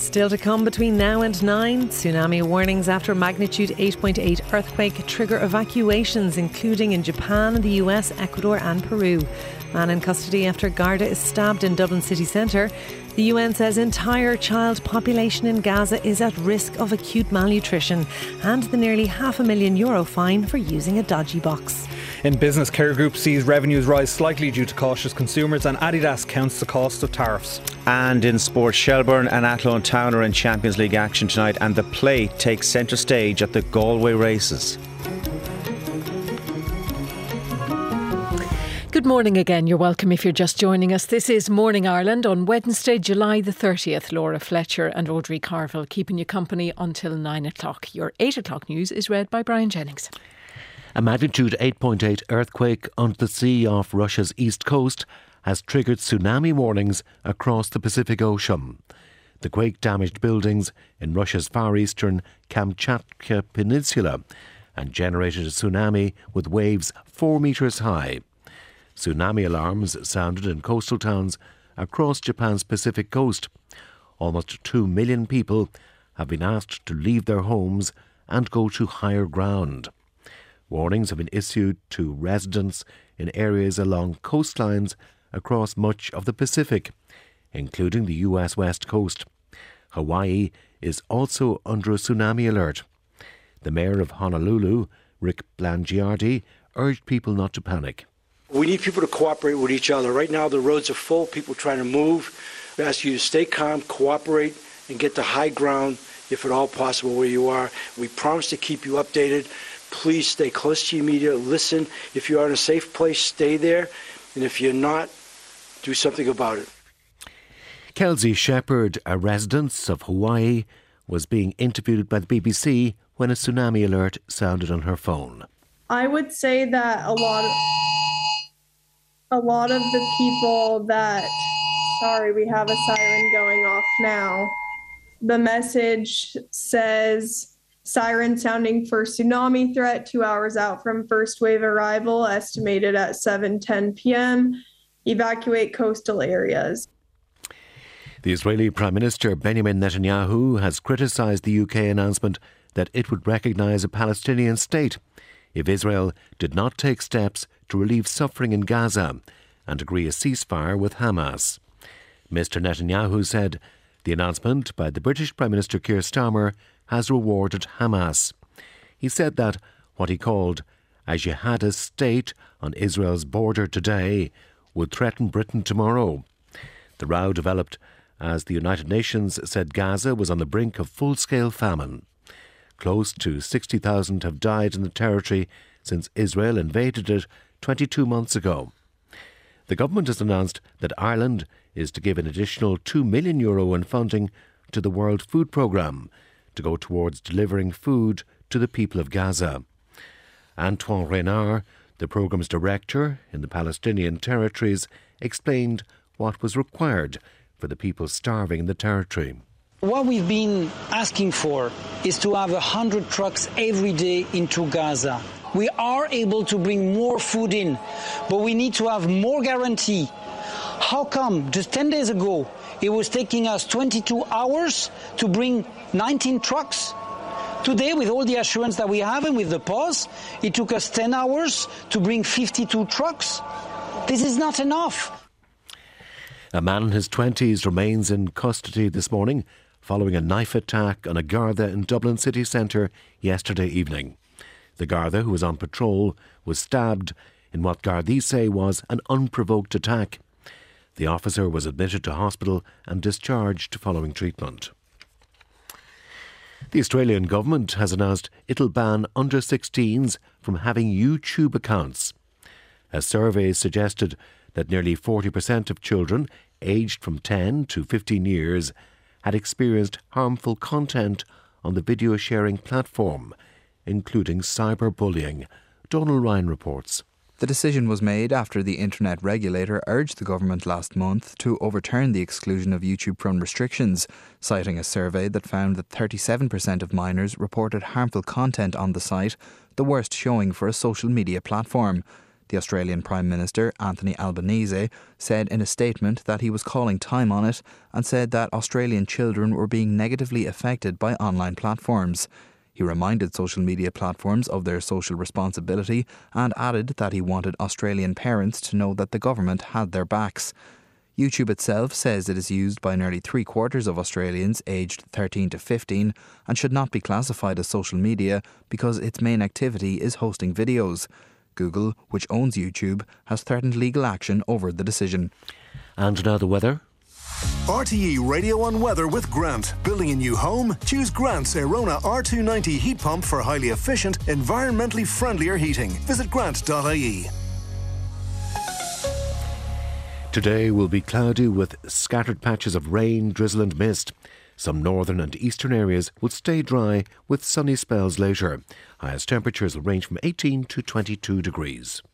Still to come between now and 9. Tsunami warnings after magnitude 8.8 earthquake trigger evacuations, including in Japan, the US, Ecuador and Peru. Man in custody after Garda is stabbed in Dublin city centre. The UN says entire child population in Gaza is at risk of acute malnutrition, and the nearly €500,000 fine for using a dodgy box. In business, Care Group sees revenues rise slightly due to cautious consumers, and Adidas counts the cost of tariffs. And in sport, Shelbourne and Athlone Town are in Champions League action tonight, and the Plate takes centre stage at the Galway races. Good morning again. You're welcome if you're just joining us. This is Morning Ireland on Wednesday, July the 30th. Laura Fletcher and Audrey Carville keeping you company until 9 o'clock. Your 8 o'clock news is read by Brian Jennings. A magnitude 8.8 earthquake on the sea off Russia's east coast has triggered tsunami warnings across the Pacific Ocean. The quake damaged buildings in Russia's far eastern Kamchatka Peninsula and generated a tsunami with waves 4 metres high. Tsunami alarms sounded in coastal towns across Japan's Pacific coast. Almost 2 million people have been asked to leave their homes and go to higher ground. Warnings have been issued to residents in areas along coastlines across much of the Pacific, including the US West Coast. Hawaii is also under a tsunami alert. The mayor of Honolulu, Rick Blangiardi, urged people not to panic. We need people to cooperate with each other. Right now the roads are full, people trying to move. We ask you to stay calm, cooperate, and get to high ground if at all possible where you are. We promise to keep you updated. Please stay close to your media, listen. If you are in a safe place, stay there. And if you're not, do something about it. Kelsey Shepherd, a resident of Hawaii, was being interviewed by the BBC when a tsunami alert sounded on her phone. I would say that a lot of the people that, sorry, we have a siren going off now. The message says, siren sounding for tsunami threat 2 hours out from first wave arrival, estimated at 7:10 p.m. Evacuate coastal areas. The Israeli Prime Minister Benjamin Netanyahu has criticised the UK announcement that it would recognise a Palestinian state if Israel did not take steps to relieve suffering in Gaza and agree a ceasefire with Hamas. Mr Netanyahu said the announcement by the British Prime Minister Keir Starmer has rewarded Hamas. He said that what he called a jihadist state on Israel's border today would threaten Britain tomorrow. The row developed as the United Nations said Gaza was on the brink of full-scale famine. Close to 60,000 have died in the territory since Israel invaded it 22 months ago. The government has announced that Ireland is to give an additional €2 million in funding to the World Food Programme to go towards delivering food to the people of Gaza. Antoine Renard, the programme's director in the Palestinian territories, explained what was required for the people starving in the territory. What we've been asking for is to have 100 trucks every day into Gaza. We are able to bring more food in, but we need to have more guarantee. How come just 10 days ago it was taking us 22 hours to bring 19 trucks? Today, with all the assurance that we have and with the pause, it took us 10 hours to bring 52 trucks. This is not enough. A man in his 20s remains in custody this morning following a knife attack on a Garda in Dublin city centre yesterday evening. The Garda, who was on patrol, was stabbed in what Gardaí say was an unprovoked attack. The officer was admitted to hospital and discharged following treatment. The Australian government has announced it'll ban under-16s from having YouTube accounts. A survey suggested that nearly 40% of children aged from 10 to 15 years had experienced harmful content on the video sharing platform, including cyberbullying. Donal Ryan reports. The decision was made after the internet regulator urged the government last month to overturn the exclusion of YouTube from restrictions, citing a survey that found that 37% of minors reported harmful content on the site, the worst showing for a social media platform. The Australian Prime Minister, Anthony Albanese, said in a statement that he was calling time on it and said that Australian children were being negatively affected by online platforms. He reminded social media platforms of their social responsibility and added that he wanted Australian parents to know that the government had their backs. YouTube itself says it is used by nearly 3/4 of Australians aged 13 to 15 and should not be classified as social media because its main activity is hosting videos. Google, which owns YouTube, has threatened legal action over the decision. And now the weather. RTE Radio 1 Weather with Grant. Building a new home? Choose Grant's Airona R290 heat pump for highly efficient, environmentally friendlier heating. Visit grant.ie. Today will be cloudy with scattered patches of rain, drizzle and mist. Some northern and eastern areas will stay dry with sunny spells later. Highest temperatures will range from 18 to 22 degrees.